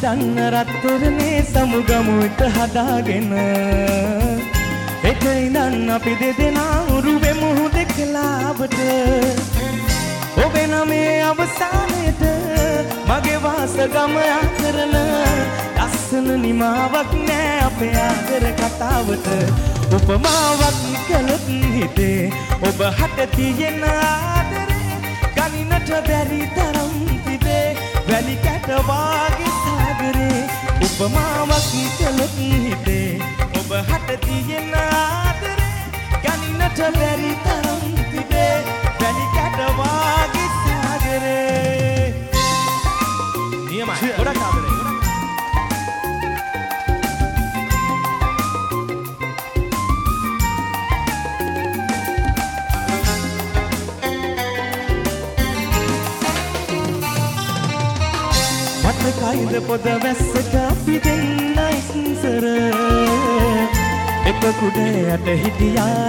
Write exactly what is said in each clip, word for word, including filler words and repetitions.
හිටන්න රත්තරනේ සමුගමුට හදාගෙන හෙට ඉඳන් අපි දෙදෙනා උරුවෙ මුහුදේ කලාවට ඔබේ නමේ අවසානයේට මගේ වාසගම කරන ලස්සන නිමාවක් නෑ අපේ ආදර කතාවට උපමාවක් කළොත් හිතේ ඔබ හට තියෙන ආදරේ ගණිනට බැරි තරම් තිබේ වැලි කැට වාගේ සාගරේ උපමාවක් කළොත් හිතේ ඔබ හට තියෙන ආදරේ ගණිනට බැරි තරම් තිබේ වැලි කැට වාගේ සාගරේ නියමයි ගොඩක් ආදරේ කයිද පොද වැස්සට අපි දෙන්න ඉස්සර එක කුඩයට හිටියා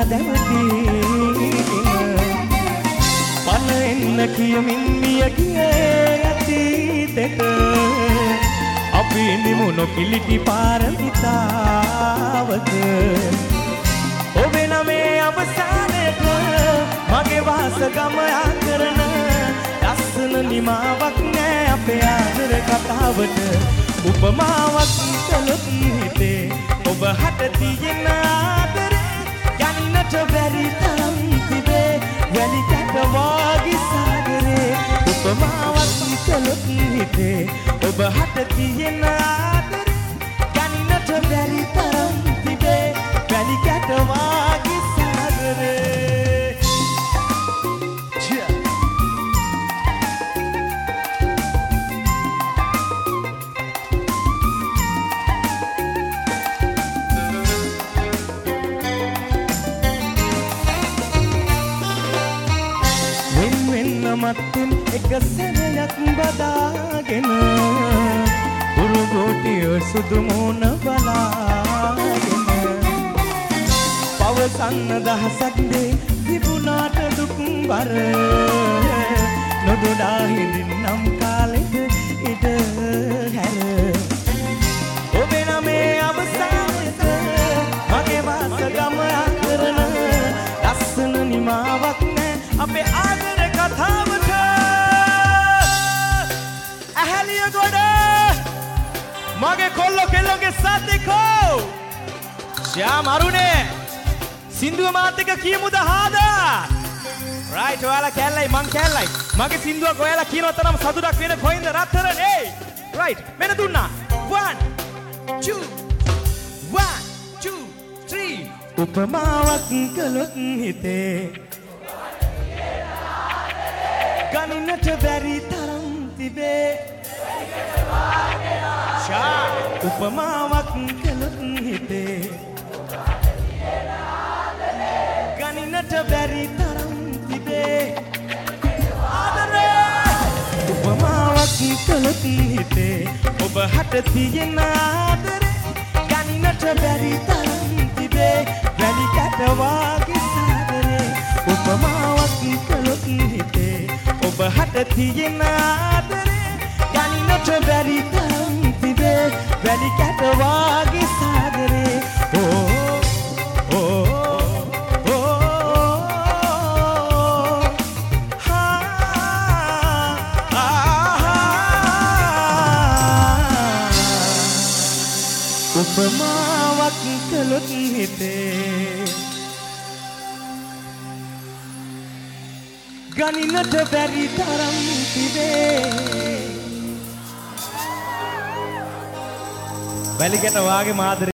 දැවටීගෙන පල එන්න කියමින් මිය ගියේ අතීතෙට අපි ඉඳිමු නොකිලිටි පාරමිතාවක ඔබේ නමේ අවසානයට මගේ වාසගම කරන ලස්සන නිමාවක් නෑ අපේ ආදර කතාවට උපමාවක් කළොත් හිතේ ඔබ හට තියෙන ආදරේ ගණිනට බැරි තරම් තිබේ වැලි කැට වාගේ සාගරේ උපමාවක් කළොත් හිතේ ඔබ හට තියෙන ආදරේ ගණිනට බැරි තරම් තිබේ වැලි කැට වාගේ සාගරේ මත්තින් එක සැරයක් බදාගෙන උරුගෝටිය සුදු මූණ බලාගෙන පවසන්න දහසක් දේ තිබුණාට දුක් බර නොදොඩා හිඳින්නම් කාලෙට ඉඩ හැර ඔබේ නමේ අවසානයට මගේ වාසගම කරන ලස්සන නිමාවක් නෑ අපේ ආදර කතාවට ඇහැලිය ගොඩ මගේ කොල්ලෝ කෙල්ලෝගේ සද්දෙකෝ ශ්‍යාම අරුණේ සින්දුව මාත් එක්ක කියමුද හාදා රයිට් ඔයාලා කැල්ලයි මං කැල්ලයි මගේ සින්දුවක් ඔයාලා කියනවා තරම් සතුටක් වෙන කොයින්ද රත්තරන් ඒ රයිට් මෙන්න දුන්නා one two one two three උපමාවක් කළොත් හිතේ ගණිනට බැරි තරම් තිබේ ෂා උපමාවක් කළොත් හිතේ ගණිනට බැරි තරම් තිබේ ආදරේ උපමාවක් කළොත් හිතේ ඔබ හට තියෙන ආදරේ ගණිනට බැරි තරම් තිබේ වැලි කැට වාගේ සාගරේ උපමාවක් කළොත් හිතේ ඔබ හට තියෙන ආදරේ ගණිනට බැරි තරම් තිබේ වැලි කැට වාගේ සාගරේ ඕ ඕ උපමාවක් කළොත් හිතේ ගණිනට බැරි තරම් තිබේ වැලි කැට වාගේ මාදරේ